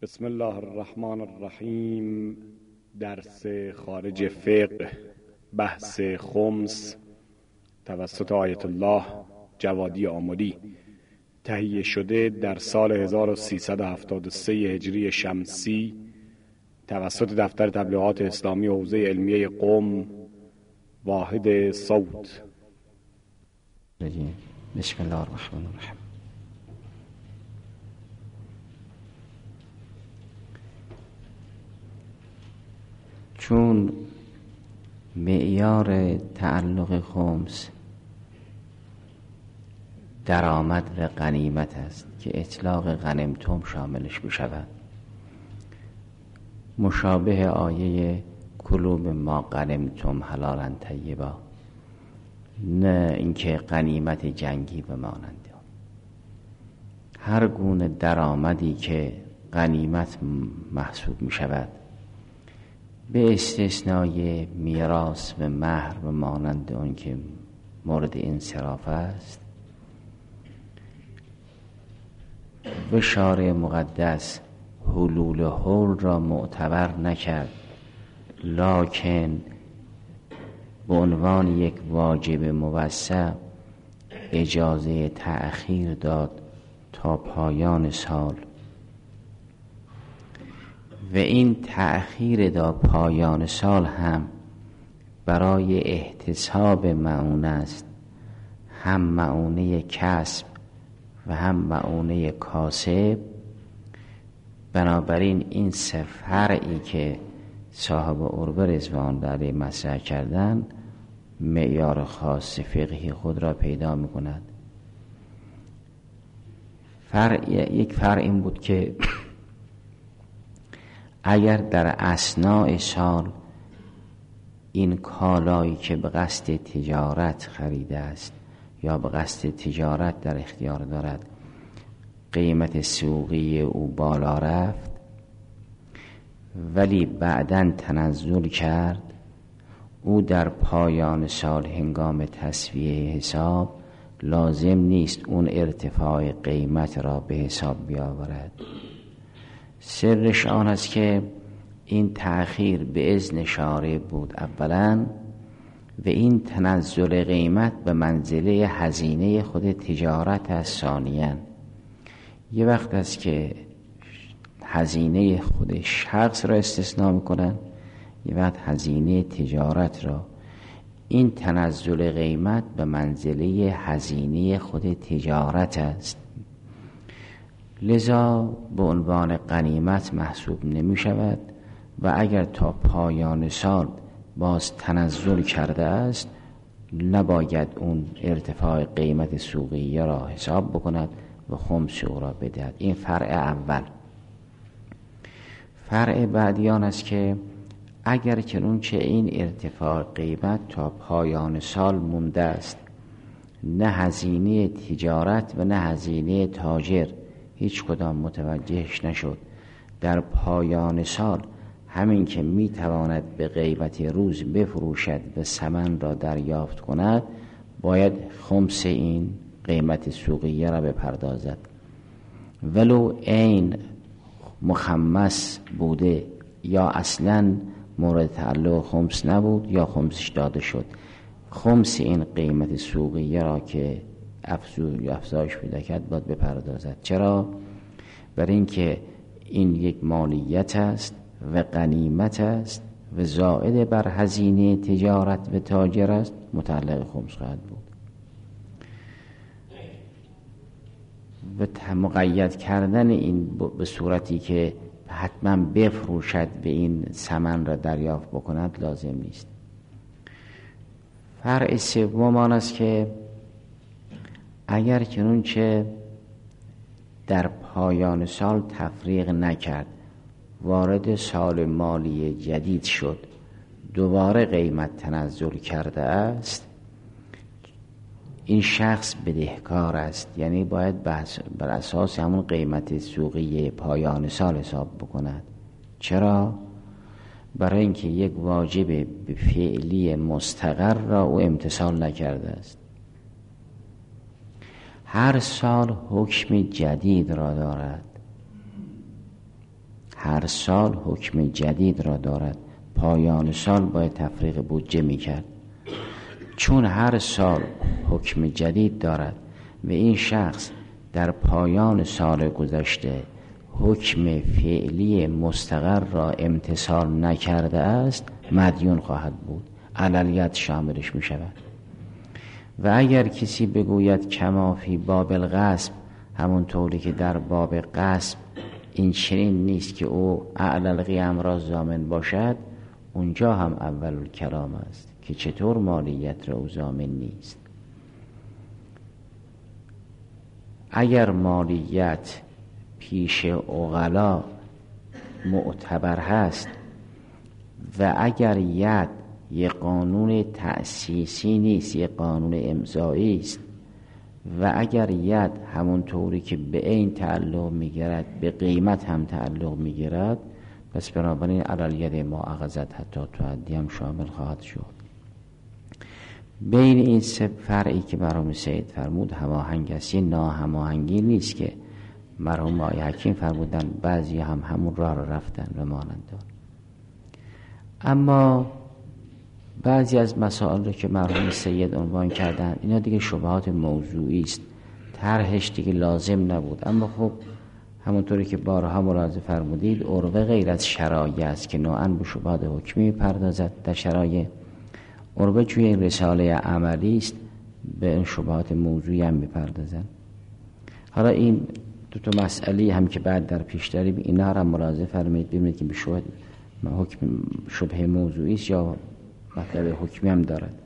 بسم الله الرحمن الرحیم. درس خارج فقه، بحث خمس، توسط آیت الله جوادی آملی، تهیه شده در سال 1373 هجری شمسی توسط دفتر تبلیغات اسلامی حوزه علمیه قم، واحد صوت. بسم الله الرحمن الرحیم. چون معیار تعلق خمس درآمد و غنیمت است که اطلاق غنیمتم شاملش می شود، مشابه آیه کلوا مما غنیمتم حلالا طیبا، نه اینکه غنیمت جنگی بمانند. هر گونه درآمدی که غنیمت محسوب می شود به استثنای میراث و مهر و مانند اون که مورد انصراف است، و شارع مقدس حلول حول را معتبر نکرد، لکن به عنوان یک واجب موسع اجازه تأخیر داد تا پایان سال، و این تأخیر دا پایان سال هم برای احتساب معونه است، هم معونه کسب و هم معونه کاسب. بنابراین این سه فرعی که صاحب عروه رضوان علیه مطرح کردن معیار خاص فقهی خود را پیدا می کند. یک فرع این بود که اگر در اثناء سال این کالایی که به قصد تجارت خریده است یا به قصد تجارت در اختیار دارد قیمت سوقی او بالا رفت ولی بعداً تنزل کرد، او در پایان سال هنگام تسویه حساب لازم نیست اون ارتفاع قیمت را به حساب بیاورد. سرش آن است که این تأخیر به اذن شارع بود اولا، و این تنزل قیمت به منزله هزینه خود تجارت است ثانیاً. یه وقت است که هزینه خود شخص را استثناء میکنن، یه وقت هزینه تجارت را. این تنزل قیمت به منزله هزینه خود تجارت است، لذا به عنوان غنیمت محسوب نمی شود، و اگر تا پایان سال باز تنزل کرده است نباید اون ارتفاع قیمت سوقیه را حساب بکند و خمس او را بدهد. این فرع اول. فرع بعدی آن است که اگر چنانچه این ارتفاع قیمت تا پایان سال مونده است، نه هزینه تجارت و نه هزینه تاجر هیچ کدام متوجهش نشد، در پایان سال همین که میتواند به قیمت روز بفروشد و ثمن را دریافت کند باید خمس این قیمت سوقیه را بپردازد، ولو این مخمس بوده یا اصلا مورد تعلق خمس نبود یا خمسش داده شد. خمس این قیمت سوقیه را که افزایش پیدا کرد باید بپردازد. چرا؟ برای اینکه این یک مالیت است و غنیمت است و زائد بر هزینه تجارت و تاجر است، متعلق خمس خواهد بود. و مقید کردن این به صورتی که حتما بفروشد و این ثمن را دریافت بکند لازم نیست. فرع سوم آن است که اگر چنانچه در پایان سال تفریق نکرد، وارد سال مالی جدید شد، دوباره قیمت تنزل کرده است، این شخص بدهکار است، یعنی باید بر اساس همون قیمت سوقی پایان سال حساب بکند. چرا؟ برای اینکه یک واجب فعلی مستقر را او امتثال نکرده است. هر سال حکم جدید را دارد. هر سال حکم جدید را دارد. پایان سال باید تفریق بودجه میکرد. چون هر سال حکم جدید دارد و این شخص در پایان سال گذشته حکم فعلی مستقر را امتثال نکرده است، مدیون خواهد بود، عللیت شاملش می شود. و اگر کسی بگوید کما فی باب الغصب، همونطوری که در باب غصب این چنین نیست که او اعلی القیام را ضامن باشد، اونجا هم اول الکلام است که چطور مالیت را او ضامن نیست. اگر مالیت پیش عقلا معتبر هست و اگر ید یک قانون تأسیسی نیست، یک قانون امضایی است، و اگر ید همونطوری که به عین تعلق میگیرد به قیمت هم تعلق میگیرد، پس بنابراین علی ید ما اخذت حتی تؤدی هم شامل خواهد شد. بین این سه فرعی که مرحوم سید فرمود هماهنگ است. ناهماهنگی نیست که مرحوم آقای حکیم فرمودن بعضی هم همون راه را رفتن و مانند آن. اما بعضی از مسائل رو که مرحوم سید عنوان کردن اینا دیگه شبهات موضوعی است، طرحش دیگه لازم نبود. اما خب همونطوری که بارها ملاحظه فرمودید عربه غیر از شرایع است که نوعاً به شبهات حکمی پردازد. در شرایع عربه چون این رساله عملی است به این شبهات موضوعی هم میپردازن. حالا این دو تا مسئله هم که بعد در پیش داریم اینا را ملاحظه فرمایید ببینید که به حکم شبهه موضوعی است یا مطلب حکمی هم دارد.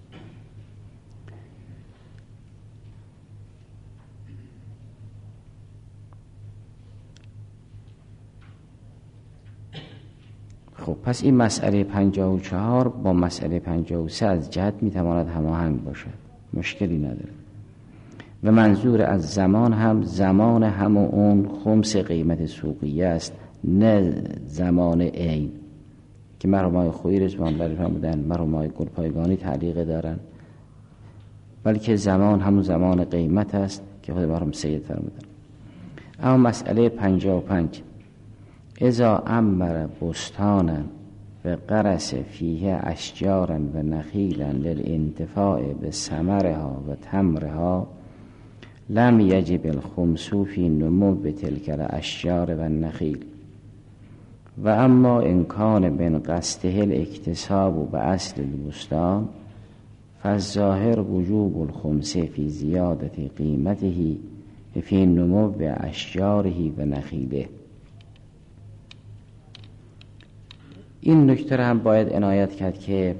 خب پس این مسئله 54 با مسئله 53 از جهت میتواند هماهنگ باشد، مشکلی نداره. و منظور از زمان هم زمان همون اون خمس قیمت سوقیه است، نه زمان عین که مرحوم آقای خویی رضوان الله فرمودن، مرحوم آقای گلپایگانی تعلیق دارن، بلکه زمان همون زمان قیمت است که خود مرحوم سید فرمودن. اما مسئله 55 اذا امر بستانا و قرس فیه اشجارا و نخیلا للانتفاع بثمرها و تمرها لم یجب الخمس فی نمو تلک الاشجار و النخیل. و اما ان کان من قصده الاکتساب باصل البستان فالظاهر وجوب الخمس فی زیادت قیمته فی نمو اشجاره و نخیله. این نکته هم باید عنایت کرد که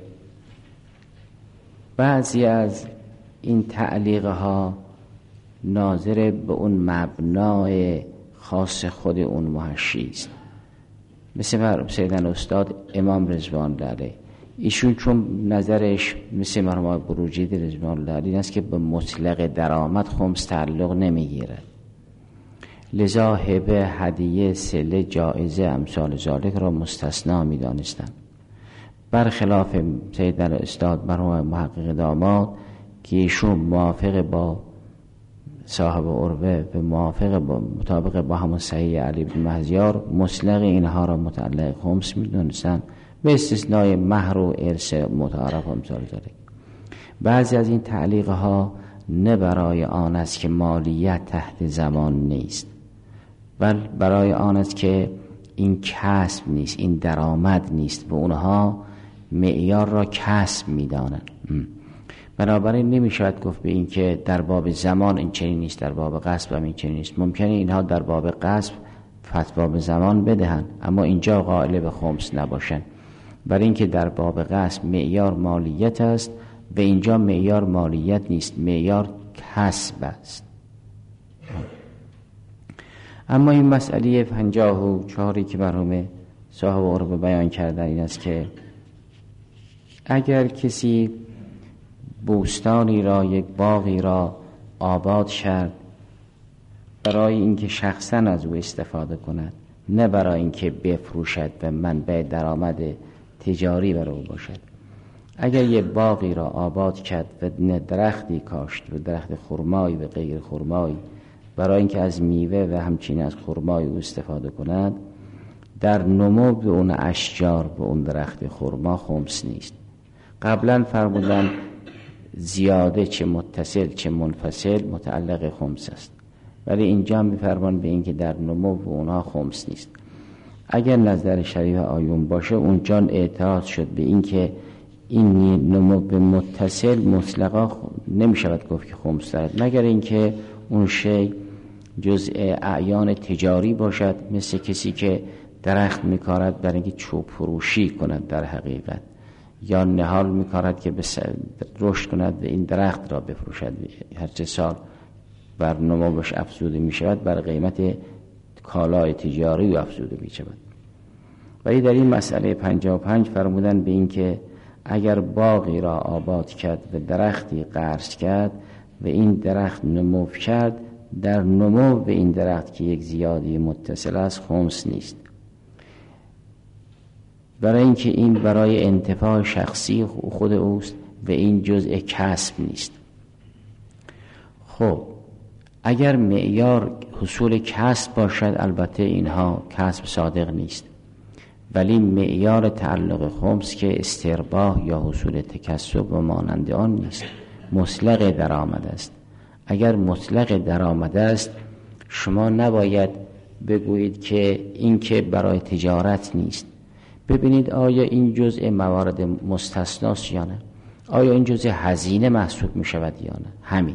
بعضی از این تعلیق ها ناظر به اون مبنای خاص خود اون محشی است. مثل سیدن استاد امام رضوان الله علیه، ایشون چون نظرش مثل مرحوم بروجردی رضوان الله علیه است که به مطلق درآمد خمس تعلق نمیگیرد، لذا هبه، هدیه، صله، جایزه امثال ذالک را مستثنا می‌دانستند. برخلاف سیدن استاد مرحوم محقق داماد که ایشون موافق با صاحب عروه و موافق با مطابق با همون صحیح علی بن مهزیار مطلق اینها را متعلق خمس می‌دانستند به استثنای مهر و ارث متعارف امثال ذالک. بعضی از این تعلیق ها نه برای آن است که مالیت تحت زمان نیست، بل برای آن است که این کسب نیست، این درآمد نیست و اونها معیار را کسب می‌دانند. بنابراین نمی‌شود گفت به این که در باب زمان این چنین نیست، در باب غصب هم این چنین نیست. ممکنه اینها در باب غصب فتوا به زمان بدهند اما اینجا قائل به خمس نباشند، برای اینکه در باب غصب معیار مالیت است و اینجا معیار مالیت نیست، معیار کسب است. اما این مسئله 54 که مرحوم صاحب عروه بیان کردن این است که اگر کسی بوستانی را، یک باغی را آباد کرد برای اینکه شخصا از او استفاده کند، نه برای اینکه بفروشد و منبع درآمد تجاری برای او باشد. اگر یک باغی را آباد کرد و درختی کاشت و درخت خرمایی و غیر خرمایی برای اینکه از میوه و همچنین از خرمای او استفاده کند، در نمو به اون اشجار، به اون درخت خرما خمس نیست. قبلا فرمودن زیاده چه متصل چه منفصل متعلق خمس است، ولی اینجا میفرمان به این که در نمو به اونها خمس نیست. اگر نظر شریف آیون باشه اونجا اعتراض شد به این که این نمو به متصل مطلقا نمیشود گفت که خمس دارد، مگر اینکه اون شی جزء اعیان تجاری باشد، مثل کسی که درخت میکارد برای اینکه چوب فروشی کند در حقیقت، یا نهال میکارد که رشد کند و این درخت را بفروشد، هر چه سال بر نموش افزوده میشود بر قیمت کالای تجاری و افزوده میشود. ولی در این مسئله 55 فرمودن به این که اگر باغی را آباد کرد و درختی غرس کرد و این درخت نمو کرد، در نمو به این درخت که یک زیادی متصل است خمس نیست، برای اینکه این برای انتفاع شخصی خود اوست و این جزء کسب نیست. خب اگر معیار حصول کسب باشد، البته اینها کسب صادق نیست، ولی معیار تعلق خمس که استرباح یا حصول تکسب و مانند آن نیست، مطلق درآمد است. اگر مطلق درآمد است شما نباید بگویید که این که برای تجارت نیست. ببینید آیا این جزء موارد مستثناست یا نه؟ آیا این جزء هزینه محسوب می شود یا نه؟ همین.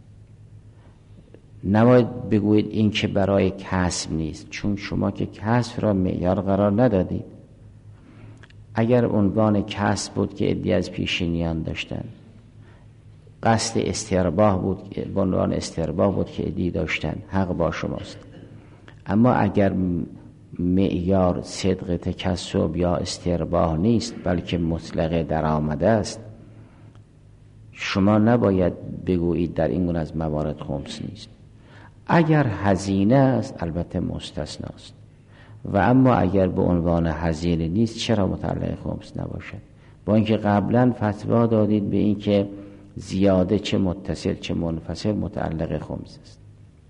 نباید بگویید این که برای کسب نیست، چون شما که کسب را معیار قرار ندادید. اگر عنوان کسب بود که عده‌ای از پیشینیان داشتن، قصد استرباح بود، عنوان استرباح بود که عده‌ای داشتن، حق با شماست. اما اگر معیار صدق تکسب یا استرباح نیست بلکه مطلق درآمد است، شما نباید بگویید در این گونه از موارد خمس نیست. اگر هزینه است البته مستثناست، و اما اگر به عنوان هزینه نیست چرا متعلق خمس نباشد؟ با اینکه قبلا فتوا دادید به این که زیاده چه متصل چه منفصل متعلق خمس است.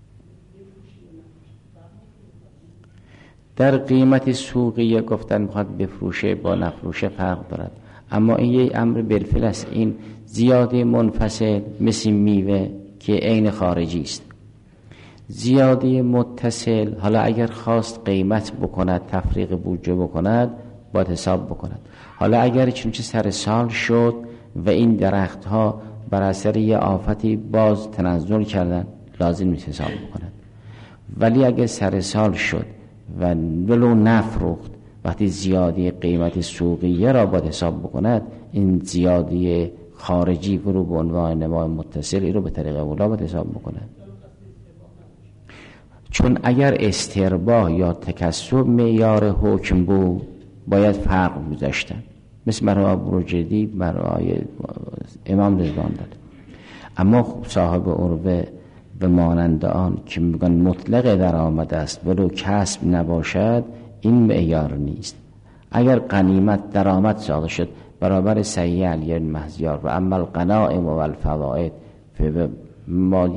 در قیمت سوقی گفتن میخواد بفروشه با نفروشه فرق دارد، اما این یک امر بالفعل است. این زیاده منفصل مثل میوه که عین خارجی است. زیاده متصل حالا اگر خواست قیمت بکند، تفریق بودجه بکند، باید حساب بکند. حالا اگر چونچه سر سال شد و این درخت ها بر اثر یه آفتی باز تنزل کردن، لازم نیست حساب بکند. ولی اگر سر سال شد و ولو نفروخت، وقتی زیادی قیمت سوقیه را باید حساب بکند، این زیادی خارجی رو به عنوان نمای متصل رو به طریق اولا باید حساب بکند. چون اگر استرباح یا تکسب معیار حکم بود باید فرق گذاشتن، مثل مرحوم بروجردی برای امام رضوان داد. اما صاحب عروه به مانند آن که میگن مطلق درآمد است ولو کسب نباشد، این معیار نیست. اگر غنیمت درآمد ساخته شد برابر صحیح علی مهزیار و اما الغنائم و الفوائد ما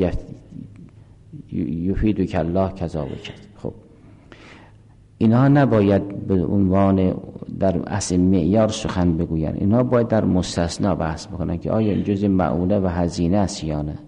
یفیدو که الله کذا کرد. خب اینها نباید به عنوان در اصل معیار سخن بگوین، اینها باید در مستثنا بحث بکنن که آیا این جزء معونه و هزینه است یا نه.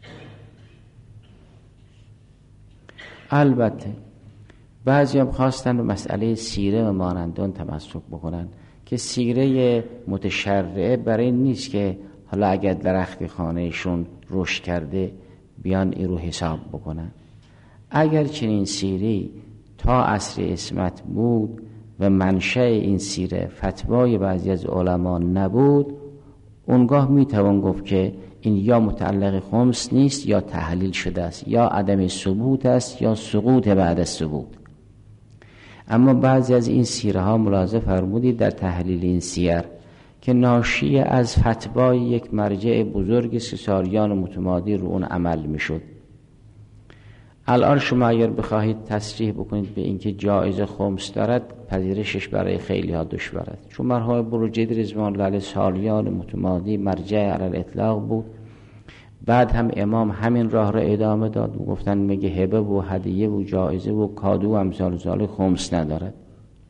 البته بعضی هم خواستن به مسئله سیره و مانندان تمسک بکنن که سیره متشرعه برای نیست که حالا اگر درخت خانهشون رشد کرده بیان این رو حساب بکنن. اگر چنین سیری تا عصر عصمت بود و منشأ این سیره فتوای بعضی از علما نبود، اونگاه میتوان گفت که این یا متعلق خمس نیست یا تحلیل شده است، یا عدم ثبوت است یا سقوط بعد از ثبوت. اما بعضی از این سیره ها ملاحظه فرمودید در تحلیل این سیر که ناشی از فتوای یک مرجع بزرگی است که سالیان متمادی رو اون عمل میشد. الان شما اگر بخواهید تصریح بکنید به اینکه جایز خمس دارد، پذیرشش برای خیلی ها دشوار است، چون مرحوم بروجردی رضوان الله علیه سالیان متمادی مرجع علی الاطلاق بود. بعد هم امام همین راه را ادامه داد و گفتن میگه هبه و هدیه و جایزه و کادو و امثال ذالک خمس ندارد.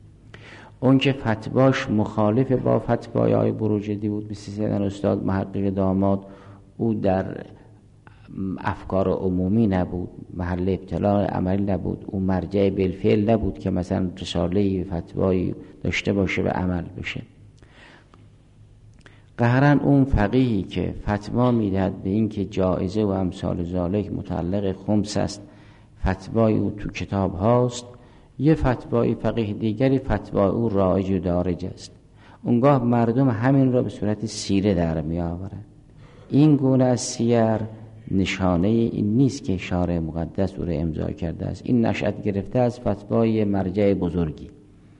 اون که فتواش مخالف با فتوای آقای بروجردی بود، مثل سیدن استاد محقق داماد، او در افکار عمومی نبود، محل ابتلاع عملی نبود، او مرجع بالفعل نبود که مثلا رساله فتوایی داشته باشه و عمل بشه. قهرن اون فقیهی که فتوا میدهد به این که جایزه و امثال ذالک متعلق خمس است، فتوای او تو کتاب هاست، یه فتوای فقیه دیگری فتوای او رایج و دارج است. اونگاه مردم همین را به صورت سیره در می آورند. این گونه از سیر نشانه این نیست که شارع مقدس او را امضا کرده است. این نشأت گرفته از فتوای مرجع بزرگی.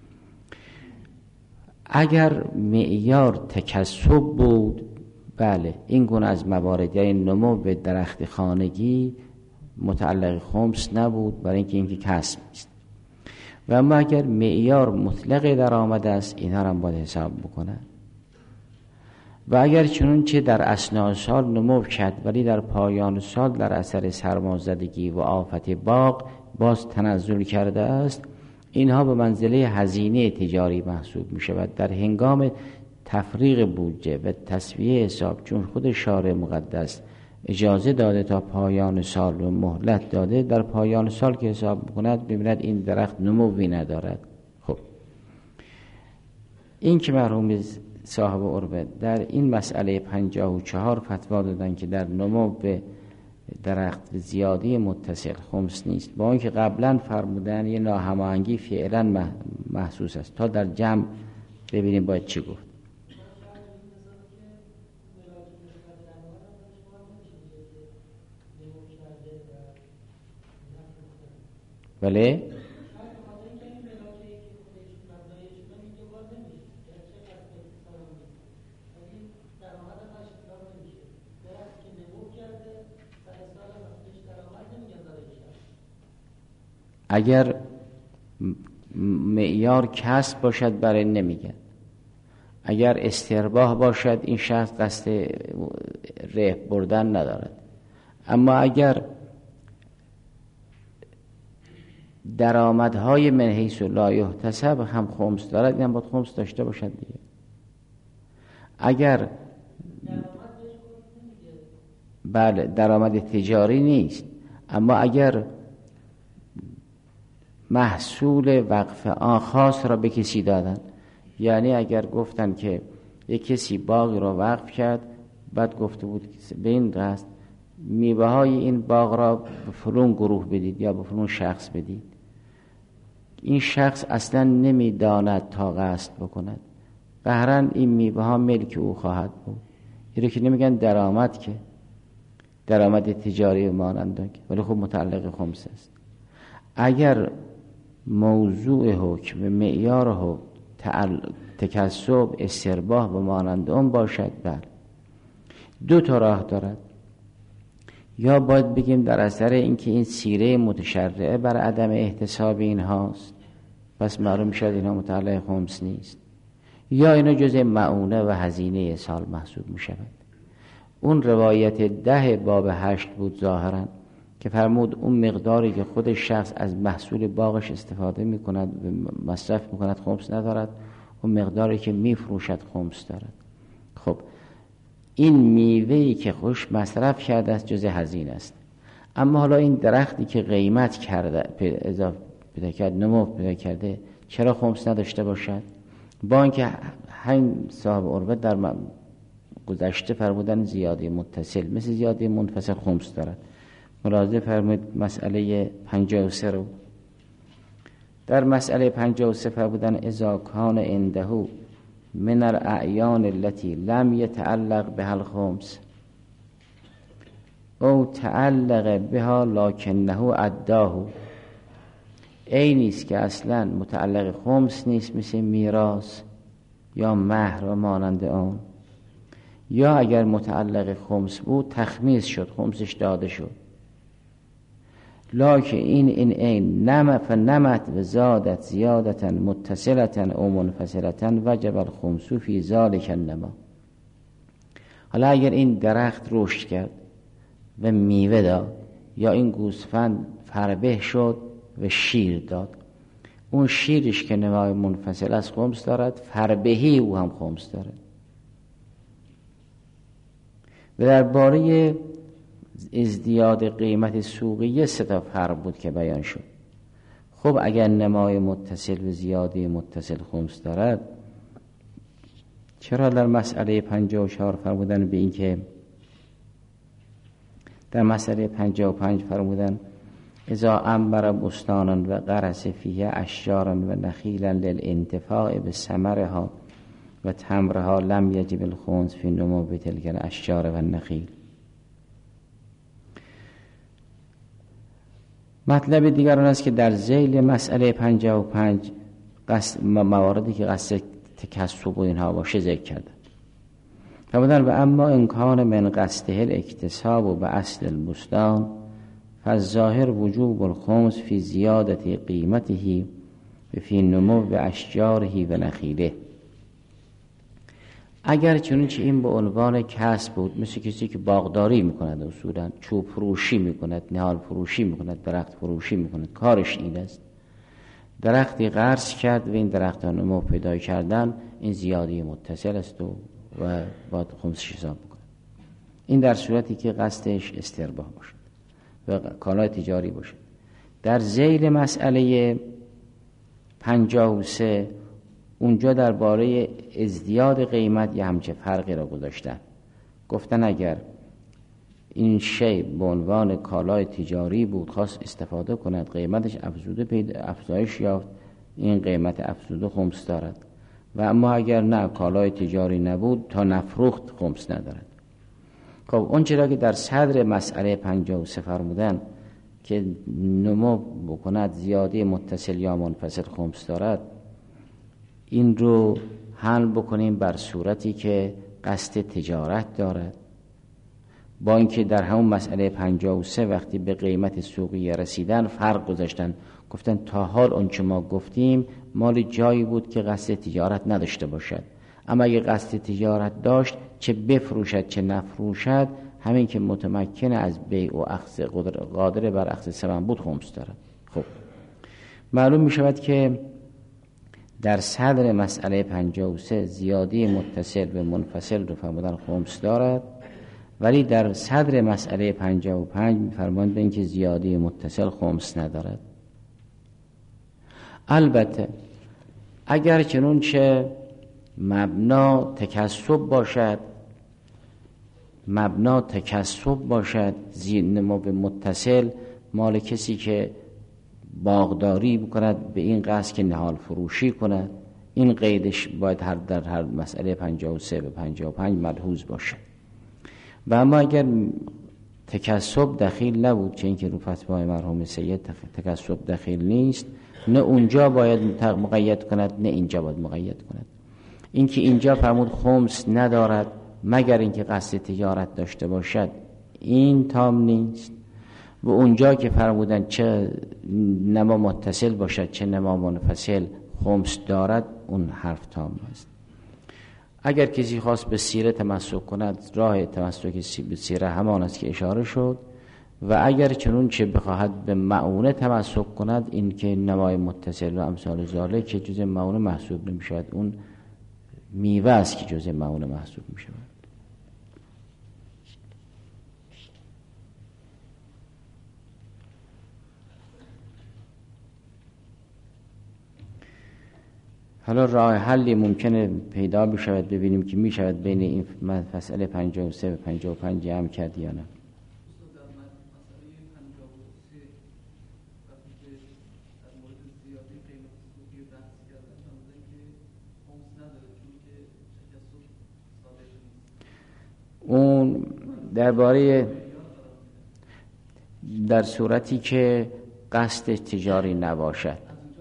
اگر معیار تکسب بود، بله این گونه از موارد، یعنی نمو به درخت خانگی متعلق خمس نبود، برای اینکه این کسب است. و اما اگر معیار مطلق درآمد است، اینها را هم باید حساب بکنن. و اگر چنانچه در اثناء سال نمو کرد ولی در پایان سال در اثر سرمازدگی و آفت باغ باز تنزل کرده است، اینها به منزله هزینه تجاری محسوب می شود. در هنگام تفریق بودجه و تسویه حساب، چون خود شارع مقدس اجازه داده تا پایان سال و مهلت داده، در پایان سال که حساب بکند ببیند این درخت نموی ندارد. خب این که مرحوم صاحب عربه در این مسئله 54 فتوا دادن که در نمو به درخت زیادی متصل خمس نیست، با اینکه قبلا فرمودن یه ناهماهنگی فعلا محسوس است. تا در جمع ببینیم باید چی گفت. بله اگر معیار کسب باشد برای نمیگن، اگر استرباح باشد این شخص قصد ربح بردن ندارد. اما اگر درآمدهای من حیث لا یحتسب هم خمس دارد، این هم باید خمس داشته باشد دیگه. اگر بله درآمد تجاری نیست، اما اگر محصول وقف خاص را به کسی دادن، یعنی اگر گفتن که یک کسی باغ را وقف کرد، بعد گفته بود به این قصد میوه های این باغ را به فلان گروه بدید یا به فلان شخص بدید، این شخص اصلا نمیداند تا قصد بکند، قهرن این میوه ها ملک او خواهد بود. این که نمیگن درآمد، که درآمد تجاری مانند، ولی خب متعلق خمس است. اگر موضوع حکم معیار حکم تکسب استرباح و مانند اون باشد، بله دو تا راه دارد. یا باید بگیم در اثر اینکه این سیره متشرعه بر عدم احتساب این هاست، پس معلوم شد اینا متعلق خمس نیست، یا اینا جزء معونه و هزینه سال محسوب می شود. اون روایت 10 باب 8 بود ظاهرا که فرمود اون مقداری که خود شخص از محصول باغش استفاده می کند و مصرف می کند خمس ندارد، اون مقداری که می فروشد خمس دارد. خب این میوهی که خوش مصرف کرده است جزء هزینه است. اما حالا این درختی که قیمت کرده اضافه پیدا کرد، نمو پیدا کرده، چرا خمس نداشته باشد؟ با اینکه همین صاحب عربه در گذشته فرمودن زیاده متصل مثل زیاده منفصل خمس دارد. ملاحظه فرمود مسئله 53 رو. در مسئله 53 فرمودن اذا کان عنده من الاعیان التي لم يتعلق بها الخمس او تعلق بها لکنه اداه، عینی است که اصلا متعلق خمس نیست، مثل میراث یا مهر و مانند آن، یا اگر متعلق خمس بود تخمیس شد، خمسش داده شد، لکن این عین فنمت و زادت زیادتا متصلتا او منفصلتا وجب الخمس فی ذلک النما. حالا اگر این درخت رشد کرد و میوه داد، یا این گوسفند فربه شد و شیر داد، اون شیرش که نمای منفصل از خمس دارد، فربهی او هم خمس دارد. و درباره ازدیاد قیمت سوقیه 3 فرق بود که بیان شد. خب اگر نمای متصل و زیاده متصل خمس دارد، چرا در مسئله 54 فرمودن به این که در مسئله 55 فرمودن اذا انبر بستانا و غرس فیه اشجارا و نخیلا للانتفاع به ثمرها و تمرها لم یجب الخمس فی نمو تلک الاشجار و النخیل. مطلب دیگر آن است که در ذیل مسئله 55 مواردی که قصد تکسب و اینها باشه ذکر کرده. فرمودن و اما امکان من قصده الاکتساب و به اصل البستان فالظاهر وجوب الخمس فی زیادت قیمته و فی نمو و اشجاره و نخیله. اگر چنانچه این به عنوان کسب بود، مثل کسی که باغداری میکند، اصولا چوب فروشی میکند، نهال فروشی میکند، درخت فروشی میکند، کارش این است. درختی غرس کرد و این درخت ها نمو پیدا کردن، این زیادی متصل است و باید خمسش حساب بکنه. این در صورتی که قصدش استرباح باشد و کالای تجاری باشد. در ذیل مسئله 53 اونجا درباره ازدیاد قیمت یه همچه فرقی را گذاشتن. گفتن اگر این شی به عنوان کالای تجاری بود، خواست استفاده کند، قیمتش افزایش یافت، این قیمت افزوده خمس دارد. و اما اگر نه، کالای تجاری نبود، تا نفروخت خمس ندارد. خب اون چرا که در صدر مسئله 53 فرمودن که نمو بکند زیاده متصل یا منفصل خمس دارد، این رو حل بکنیم بر صورتی که قصد تجارت دارد. با اینکه در همون مسئله 53 وقتی به قیمت سوقی رسیدن فرق گذاشتن، گفتن تا حال اون که ما گفتیم مال جایی بود که قصد تجارت نداشته باشد، اما اگه قصد تجارت داشت، چه بفروشد چه نفروشد، همین که متمکن از بیع و اخذ قادر بر اخذ ثمن بود خمس دارد. خب معلوم می شود که در صدر مسئله 53 زیادی متصل و منفصل رو فرمودن خمس دارد، ولی در صدر مسئله 55 می‌فرمایند به اینکه زیادی متصل خمس ندارد. البته اگر چنانچه مبنا تکسب باشد، نمو متصل مال کسی که باغداری بکند به این قصد که نهال فروشی کند، این قیدش باید در هر مسئله 53 و 55 ملحوظ باشد. و اما اگر تکسب دخیل نبود، چه اینکه رو فتوای مرحوم سید تکسب دخیل نیست، نه اونجا باید مقید کند نه اینجا باید مقید کند. اینکه اینجا فرمود خمس ندارد مگر اینکه قصد تجارت داشته باشد، این تام نیست. و اونجا که فرمودن چه نما متصل باشد چه نما منفصل خمس دارد، اون حرف تام است. اگر کسی خواست به سیره تمسک کند، راه تمسک به سیره همان است که اشاره شد. و اگر چنانچه بخواهد به معونه تمسک کند، این که نمای متصل و امثال ذالک که جزء معونه محسوب نمی شود، اون میوه است که جزء معونه محسوب می شود. حالا راه حلی ممکنه پیدا بشود، ببینیم که می شود بین این مسئله 53 و 55 جمع کرد یا نه. اون درباره در صورتی که قصد تجاری نباشد،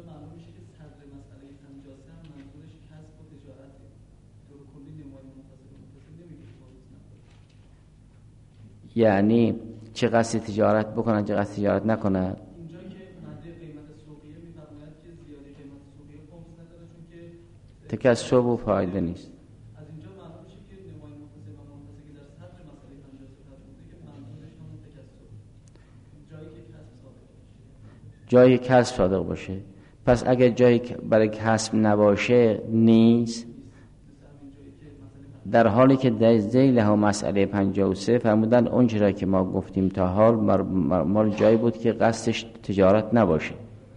یعنی چه قصد تجارت بکنن چه قصد تجارت نکنن. اینجا که ماده قیمت سوقیه می‌فرماید که زیاده قیمت سوقیه خمس نداره چون که تکسب و فایده نیست. از اینجا معلوم میشه که نمای متصل و منفصل که در صدر مسئله 53 فرموده که منظورش همون تکسب، جایی که کسب صادق باشه. جایی کسب صادق باشه. پس اگر جایی برای کسب نباشه نیست. در حالی که در ذیل ها مسئله 53 فرمودن اون چرا که ما گفتیم تا حال مال جایی بود که قصدش تجارت نباشه.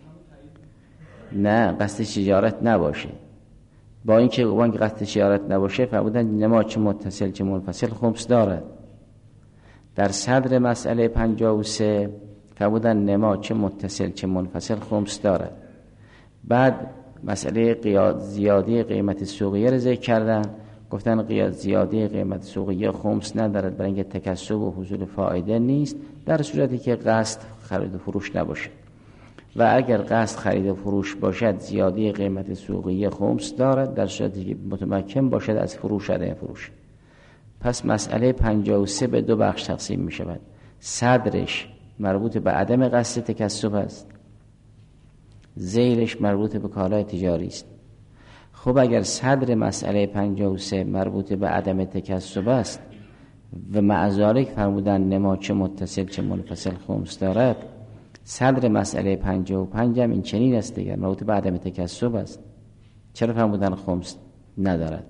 نه، قصدش تجارت نباشه. با اینکه قصد تجارت نباشه فرمودن نما چه متصل چه منفصل خمس دارد. در صدر مسئله 53 فرمودن نما چه متصل چه منفصل خمس دارد. بعد مسئله زیادی قیمت سوقیه رو ذکر کردن، گفتن زیادی قیمت سوقیه خمس ندارد برای اینکه تکسب و حصول فایده نیست در صورتی که قصد خرید و فروش نباشه، و اگر قصد خرید و فروش باشد زیادی قیمت سوقیه خمس دارد در صورتی که متمکن باشد از فروش عدم فروش. پس مسئله 53 به دو بخش تقسیم می شود. صدرش مربوط به عدم قصد تکسب است، ذیلش مربوط به کالای تجاری است. خب اگر صدر مسئله 53 مربوط به عدم تکسب است و مع ذالک فرمودن نما چه متصل چه منفصل خمس دارد، صدر مسئله 55 هم این چنین است دیگر، مربوط به عدم تکسب است. چرا فرمودن خمس ندارد؟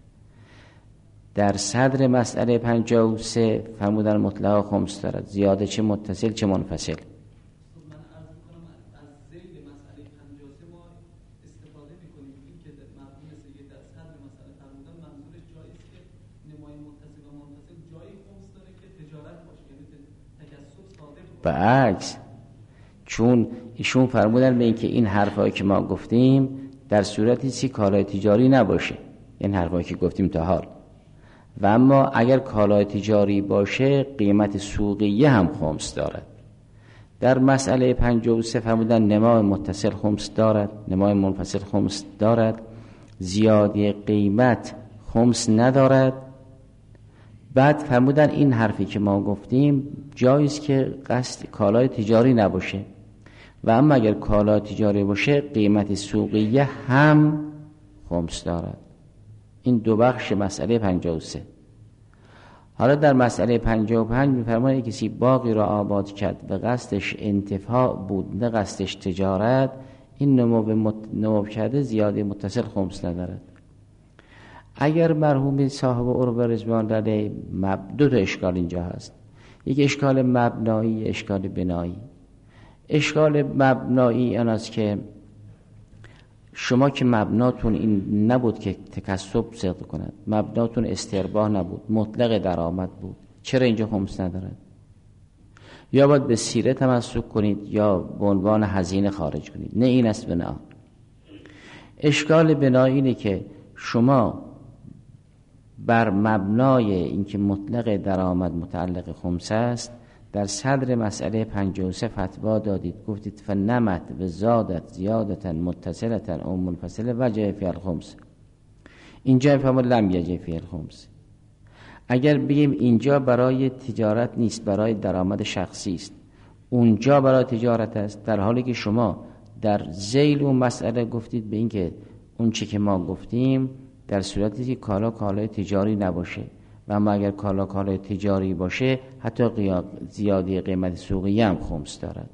در صدر مسئله 53 فرمودن مطلقا خمس دارد، زیاده چه متصل چه منفصل. من عرض می‌کنم از ذیل مسئله 53 ما استفاده می‌کنیم این که مفهوم سید در صدر مسئله فرمودن منظورش جایی است که نمای متصل و منفصل جایی خمس داره که تجارت باشه، یعنی تکسب صادق باشه. برعکس، چون ایشون فرمودن به این که این حرفایی که ما گفتیم در صورتی که کالای تجاری نباشه، این حرفایی که گفتیم تا حال، و اما اگر کالای تجاری باشه قیمت سوقیه هم خمس دارد. در مسئله 53 فرمودن نمای متصل خمس دارد، نمای منفصل خمس دارد، زیادی قیمت خمس ندارد. بعد فرمودن این حرفی که ما گفتیم جایز که قصد کالای تجاری نباشه، و اما اگر کالای تجاری باشه قیمت سوقیه هم خمس دارد. این دو بخش مسئله 53. حالا در مسئله 55 می‌فرماید کسی باغی را آباد کرد و قصدش انتفاع بود نه قصدش تجارت، این نمو کرده زیاده متصل خمس ندارد. اگر مرحوم صاحب عروة رضوان علیه دو تا اشکال اینجا هست، یک اشکال مبنایی، اشکال بنایی. اشکال مبنایی آن است که شما که مبناتون این نبود که تکسب صدق کند، مبناتون استرباح نبود، مطلق درآمد بود، چرا اینجا خمس ندارد؟ یا باید به سیره تمسک کنید یا به عنوان هزینه خارج کنید، نه این است و نه آن. اشکال بنایی اینه که شما بر مبنای اینکه مطلق درآمد متعلق خمس است در صدر مسئله 53 فتوا دادید، گفتید فنمت و زادت زیادتا متصلتا او منفصله وجه فی الخمس. اینجا فرمود لم یجه فی الخمس. اگر بگیم اینجا برای تجارت نیست، برای درآمد شخصی است، اونجا برای تجارت است، در حالی که شما در ذیل اون مسئله گفتید به این که اون چی که ما گفتیم در صورتی که کالای تجاری نباشه، و اما اگر کالای تجاری باشه حتی زیادی قیمت سوقیه هم خمس دارد.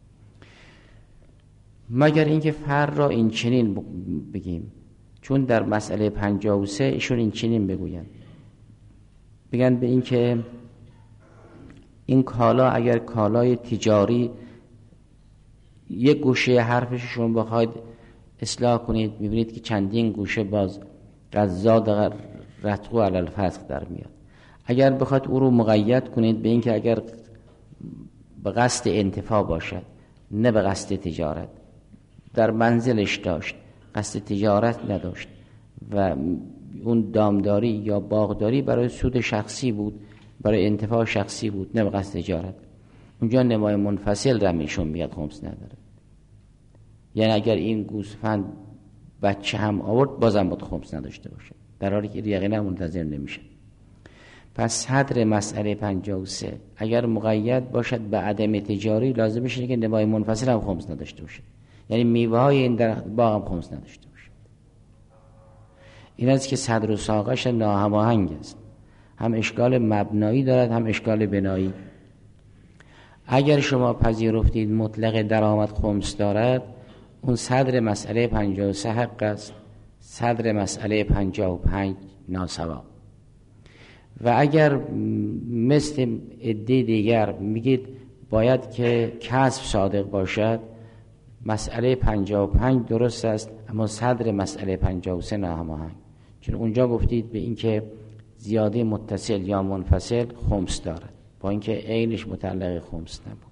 مگر اینکه فر را این چنین بگیم، چون در مسئله 53 ایشون این چنین بگن به این که این کالا اگر کالای تجاری یک گوشه حرفشون بخواید اصلاح کنید میبینید که چندین گوشه باز قزاد رتقو علی الفسق در میاد. اگر بخواید او رو مقید کنید به این که اگر به قصد انتفاع باشد نه به قصد تجارت، در منزلش داشت قصد تجارت نداشت و اون دامداری یا باغداری برای سود شخصی بود، برای انتفاع شخصی بود نه به قصد تجارت، اونجا نمای منفصل رمیشون میاد خمس نداره. یعنی اگر این گوسفند بچه هم آورد بازم باید خمس نداشته باشه، در حالی که یقینا منتظر نمیشه. پس صدر مسئله 53 اگر مقید باشد به عدم تجاری لازم میشه که نمای منفصل هم خمس نداشته باشه، یعنی میوه های این درخت باغ هم خمس نداشته باشه. این است که صدر و ساقش ناهماهنگ است، هم اشکال مبنایی دارد هم اشکال بنایی. اگر شما پذیرفتید مطلق درآمد خمس دارد، اون صدر مسئله 53 حق است، صدر مسئله 55 ناسوا. و اگر مثل عده دیگر میگید باید که کسب صادق باشد، مسئله 55 درست است اما صدر مسئله 53 ناهماهنگ، چون اونجا گفتید به این که زیاده متصل یا منفصل خمس دارد با اینکه عینش متعلق خمس نبود.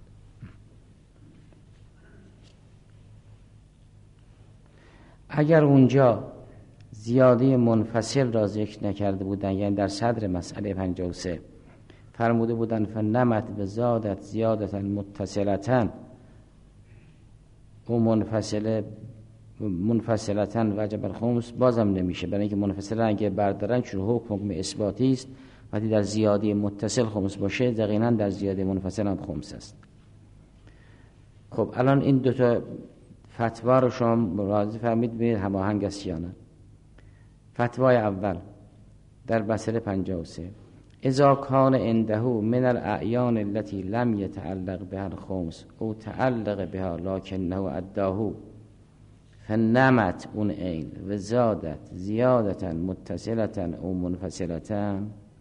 اگر اونجا زیاده منفصل را ذکر نکرده بودن، یعنی در صدر مسئله 53 فرموده بودن فنمت و زادت زیادتا متصلتا و منفصلتا وجب الخمس، بازم نمیشه، برای اینکه منفصلا اگه بردارن چون حکم اثباتی است، وقتی در زیاده متصل خمس باشه یقینا در زیاده منفصل هم خمس است. خب الان این دوتا فتوا رو شما راضی فهمید ببینید هماهنگ است یا نه. فتوای اول در مسئله 53 اذا کان عنده من الاعیان التي لم يتعلق بها الخمس او تعلق بها لکنه اداه فنمت اون عین و زادت زیادتا متصلتا او منفصلتا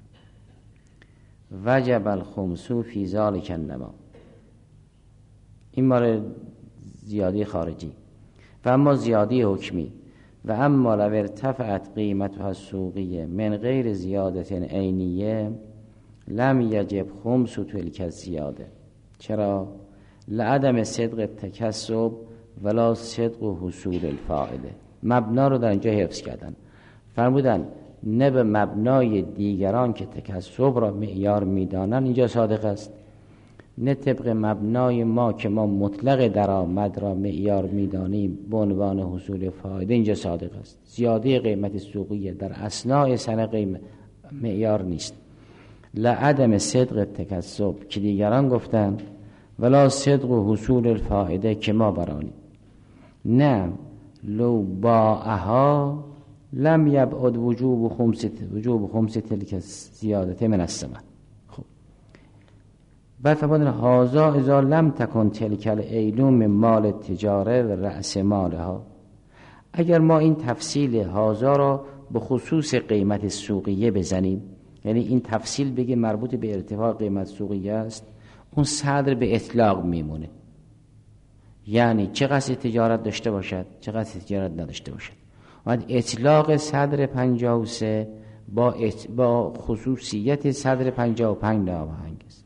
وجب الخمس فی ذلک النما. این مال زیادی خارجی. و اما زیادی حکمی و اما لو ارتفعت قیمتها السوقیه من غیر زیادت عینیه لم یجب خمس تلک الزیاده. چرا؟ لعدم صدق تکسب ولا صدق حصول الفاعله. مبنا رو در اینجا حفظ کردن، فرمودن نه به مبنای دیگران که تکسب را معیار میدانن اینجا صادق است، نه طبق مبنای ما که ما مطلق درآمد را معیار میدانیم به عنوان حصول فایده اینجا صادق است. زیاده قیمت سوقیه در اثناء سنه قیمت معیار نیست. لعدم صدق تکسب که دیگران گفتن ولا صدق و حصول الفایده که ما برانیم. نه لو باعها لم یبعد وجوب خمس تلک زیادت من الثمن. خب بعد فرمودن هازا اذا لم تکن تلک العینوم مال تجاره و رأس مالها. اگر ما این تفصیل هازا را به خصوص قیمت سوقیه بزنیم، یعنی این تفصیل بگه مربوط به ارتفاع قیمت سوقیه است، اون صدر به اطلاق میمونه، یعنی چه قصد تجارت داشته باشد چه قصد تجارت نداشته باشد. و اطلاق صدر 53 با خصوصیت صدر 55 ناهماهنگ است.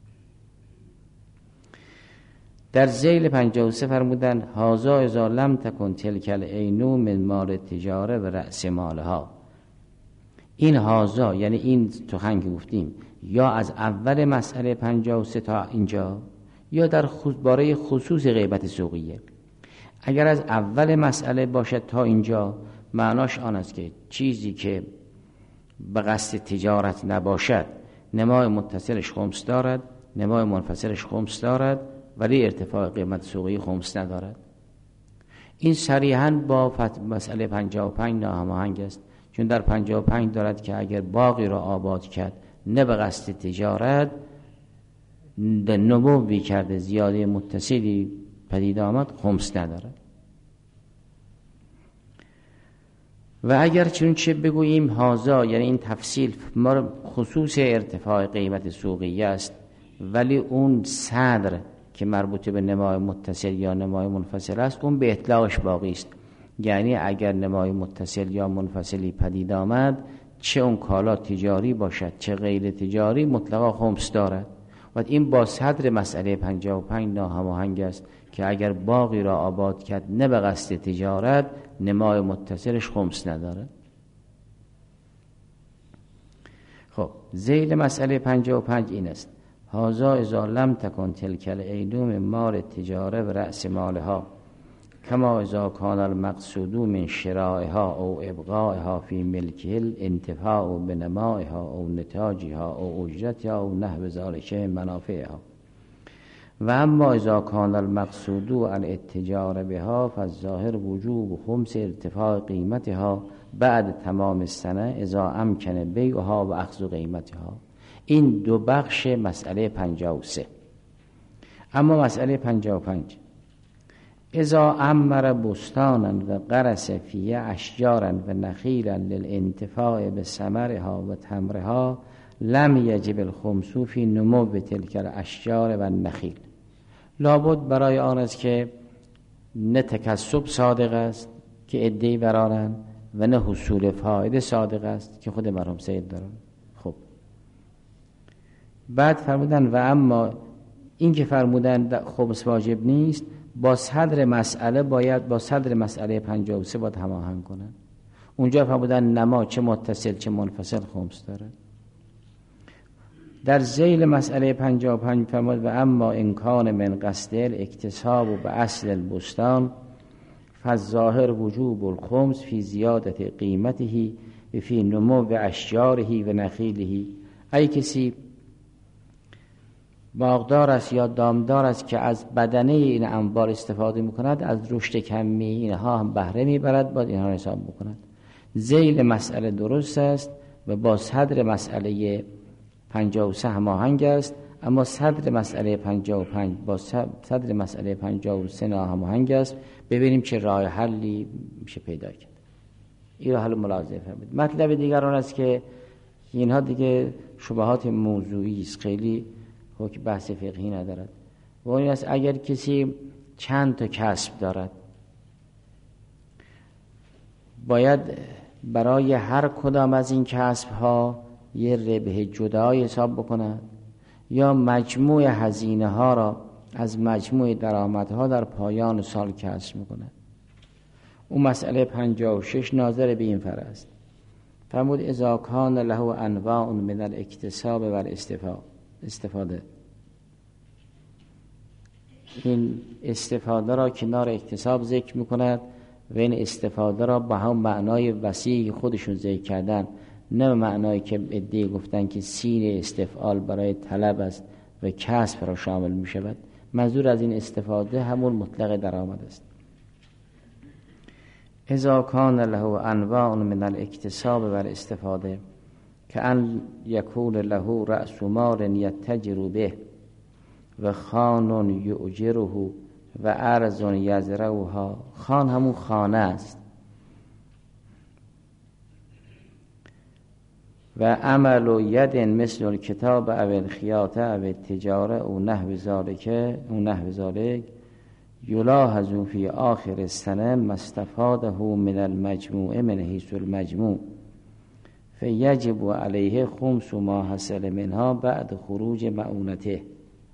در ذیل 53 فرمودن هازا اذا لم تکن تلک العینو من مال تجاره و رأس مالها. این هازا یعنی این سخن گفتیم یا از اول مسئله 53 تا اینجا یا در باره خصوص قیمت سوقیه. اگر از اول مسئله باشد تا اینجا معناش آن است که چیزی که به قصد تجارت نباشد نمای متصلش خمس دارد، نمای منفصلش خمس دارد، ولی ارتفاع قیمت سوقی خمس ندارد. این صریحاً با مسئله 55 ناهماهنگ است، چون در 55 دارد که اگر باغی را آباد کرد نه به قصد تجارت نموی کرده زیاده متصلی پدید آمد خمس ندارد. و اگر چونچه بگوییم هازا یعنی این تفصیل ما خصوص ارتفاع قیمت سوقی است، ولی اون صدر که مربوط به نمای متصل یا نمای منفصل است اون به اطلاقش باقی است. یعنی اگر نمای متصل یا منفصلی پدید آمد چه اون کالا تجاری باشد چه غیر تجاری مطلقا خمس دارد. و این با صدر مسئله 55 ناهماهنگ است که اگر باغی را آباد کرد نه به قصد تجارت نمای متصلش خمس ندارد. خب ذیل مسئله 55 این است هازا اذا لم تکن تلک العینوم مال تجاره و رأس مالها کما اذا کان المقصود من شرائها او ابقائها فی ملکه الانتفاع بنمائها او نتاجها او اجرتها او نحو ذلک منافعها. و اما اذا کان المقصود الاتجار بها فالظاهر وجوب خمس ارتفاع قیمتها بعد تمام السنه اذا امکن بیعها و اخذ قیمتها. این دو بخش مسئله 53. اما مسئله 55 اذا عمر بستانا و غرس فیه اشجارا و نخیلا للانتفاع بثمرها و تمرها لم یجب الخمس فی نمو تلک الاشجار و النخیل. لابد برای آن است که نه تکسب صادق است که عده‌ای برارن و نه حصول فایده صادق است که خود مرحوم سید دارن. خب بعد فرمودن و اما این که فرمودن خمس واجب نیست با صدر مسئله باید با صدر مسئله 53 باید هماهنگ کنن. اونجا فرمودن نما چه متصل چه منفصل خمس داره. در ذیل مسئله 55 فرمود و اما امکان من قصد الاکتساب و به اصل البستان فالظاهر وجوب الخمس فی زیادت قیمته و فی نمو اشجاره و نخیله. ای کسی باغدار است یا دامدار است که از بدنه این انبار استفاده میکند، از رشد کمی اینها هم بهره میبرد، باید اینها حساب بکند. ذیل مسئله درست است و با صدر مسئله 53 هماهنگ است، اما صدر مسئله 55 با صدر مسئله 53 ناهماهنگ است. ببینیم چه راه حلی میشه پیدا کرد. این راه حل ملاحظه فرمودید. مطلب دیگر آن است که اینها دیگه شبهات موضوعی است، خیلی حکم بحث فقهی ندارد. و این است اگر کسی چند تا کسب دارد باید برای هر کدام از این کسب ها یه ربح جدای حساب بکند یا مجموع هزینه ها را از مجموع درآمدها در پایان سال کسب میکند. اون مسئله 56 ناظر به این فرع است. فرمود اذا کان له انواع من الاکتساب و استفاده. این استفاده را کنار اکتساب ذکر میکند و این استفاده را با هم معنای وسیعی خودشون ذکر کردن، نه معنایی که ادعی گفتن که سین استفعال برای طلب است و کسب را شامل می شود. منظور از این استفاده همون مطلق درآمد است. اذا کان له انواع من الاکتساب و الاستفاده که ان یکون له رأس مال یتجر به و خان یؤجره و ارض یزرعها. خان همون خانه است و عمل و ید مثل الکتاب او الخیاطه او التجاره او نحو ذالک یلاحظ فی آخر السنه ما استفاده من المجموع من حیث المجموع فیجب علیه خمس ما حصل منها بعد خروج معونته.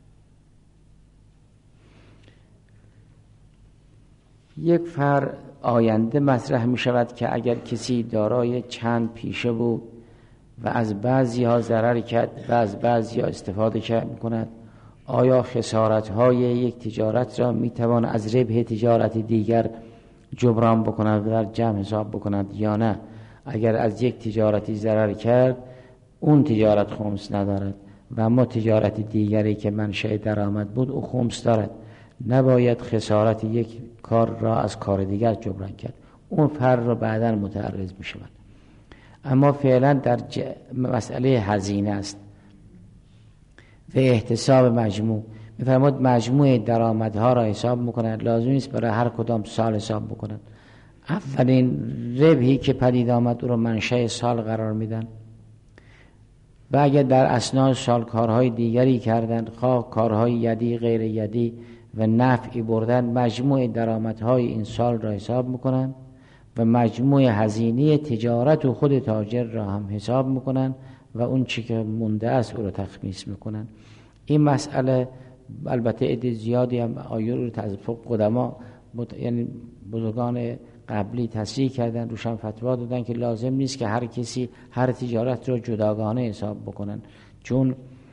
یک فرع آینده مطرح می شود که اگر کسی دارای چند پیشه بود و از بعضی ها ضرر کرد و از بعضی ها استفاده کند، آیا خسارت های یک تجارت را می توان از ربح تجارت دیگر جبران بکند و در جمع حساب بکند یا نه؟ اگر از یک تجارتی ضرر کرد اون تجارت خمس ندارد و اما تجارت دیگری که منشأ درآمد بود او خمس دارد. نباید خسارت یک کار را از کار دیگر جبران کرد. اون فرق را بعداً متعرض می شود. اما فعلا در مسئله هزینه است و احتساب مجموع. می‌فرماید مجموع درآمدها را حساب می‌کنند. لازم نیست برای هر کدام سال حساب بکنند. اولین ربحی که پدید آمد او را منشأ سال قرار میدن و اگر در اثناء سال کارهای دیگری کردند، خواه کارهای یدی غیر یدی و نفعی بردن، مجموع درآمدهای این سال را حساب می‌کنند و مجموع هزینه تجارت و خود تاجر را هم حساب میکنن و اون چی که مونده است او را تخمیس میکنن. این مسئله البته عده زیادی هم آیون رو از قدما یعنی بزرگان قبلی تصریح کردن، روشن فتوا دادن که لازم نیست که هر کسی هر تجارت را جداگانه حساب بکنن، چون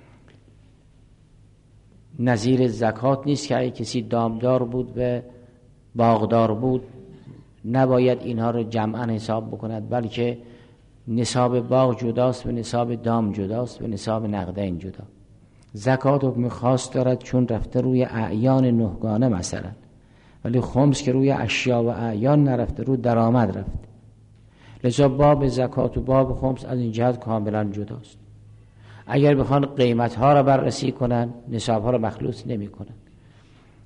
نظیر زکات نیست که اگه کسی دامدار بود و باغدار بود نباید اینها رو جمعا حساب بکند، بلکه نصاب باغ جداست و نصاب دام جداست و نصاب نقدین جدا. زکات حکم خاص دارد چون رفته روی اعیان نهگانه مثلا، ولی خمس که روی اشیا و اعیان نرفته، رو درآمد رفته. لذا باب زکات و باب خمس از این جهت کاملا جداست. اگر بخوان قیمتها را بررسی کنن نصابها را مخلوط نمی کنن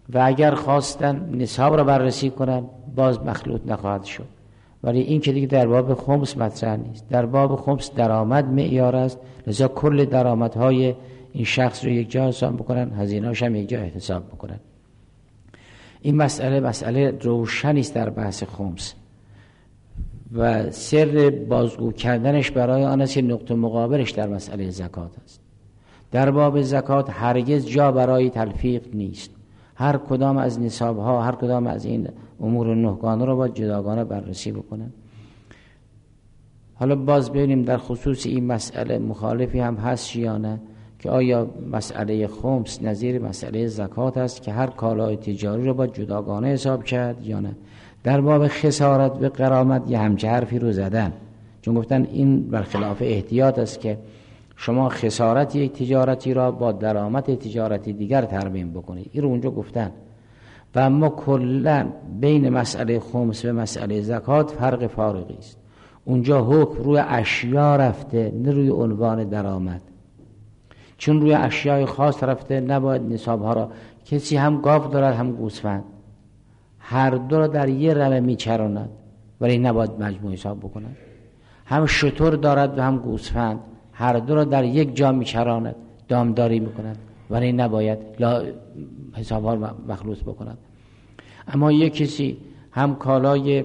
و اگر خواستن نصاب را بررسی کنن باز مخلوط نخواهد شد. ولی این که دیگه در باب خمس مطرح نیست. در باب خمس درآمد معیار است، لذا کل درآمدهای این شخص رو یک جا حساب بکنن، هزینه‌اش هم یک جا احتساب بکنن. این مسئله روشنی است در بحث خمس و سر بازگو کردنش برای آن است که نقطه مقابلش در مسئله زکات است. در باب زکات هرگز جا برای تلفیق نیست. هر کدام از نصابها، هر کدام از این امور نهگانه رو باید جداگانه بررسی بکنن. حالا باز ببینیم در خصوص این مسئله مخالفی هم هست یا نه، که آیا مسئله خمس نظیر مسئله زکات است که هر کالای تجاری رو باید جداگانه حساب کرد یا نه. در باب خسارت و غرامت یه همچه حرفی رو زدن، چون گفتن این برخلاف احتیاط است که شما خسارت یک تجارتی را با درآمد تجارتی دیگر ترمیم بکنید. این رو اونجا گفتن. و اما کلا بین مسئله خمس و مسئله زکات فرق فارقی است. اونجا حکم روی اشیا رفته نه روی عنوان درآمد. چون روی اشیای خاص رفته نباید نصابها را، کسی هم گاو دارد هم گوسفند، هر دو را در یه رمه میچراند ولی نباید مجموع حساب بکند. هم شتر دارد و هم گوسفند، هر دو را در یک جا میچراند، دامداری میکند ولی نباید حسابها را مخلوط بکند. اما یک کسی هم کالای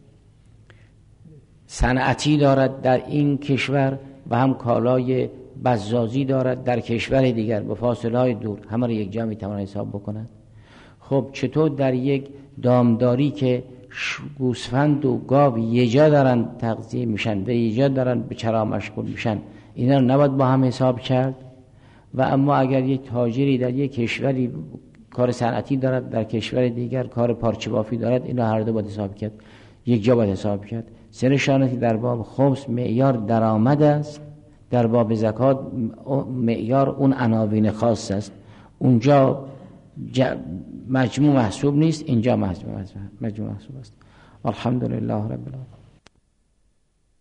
صنعتی دارد در این کشور و هم کالای بزازی دارد در کشور دیگر با فاصله های دور، همه را یک جا میتواند حساب بکند. خب چطور در یک دامداری که گوسفند و گاو یه جا دارن تغذیه میشن و یه جا دارن به چرا مشغول میشن، اینا رو نباید با هم حساب کرد؟ و اما اگر یک تاجری در یک کشوری کار صنعتی دارد، در کشور دیگر کار پارچه بافی دارد، اینا هر دو باید حساب کرد، یک جا باید حساب کرد. سرشانه که در باب خمس معیار درآمد است، در باب زکات معیار اون عناوین خاص است. اونجا مجموع محسوب نیست، اینجا مجموع محسوب است. الحمدلله رب العالمین.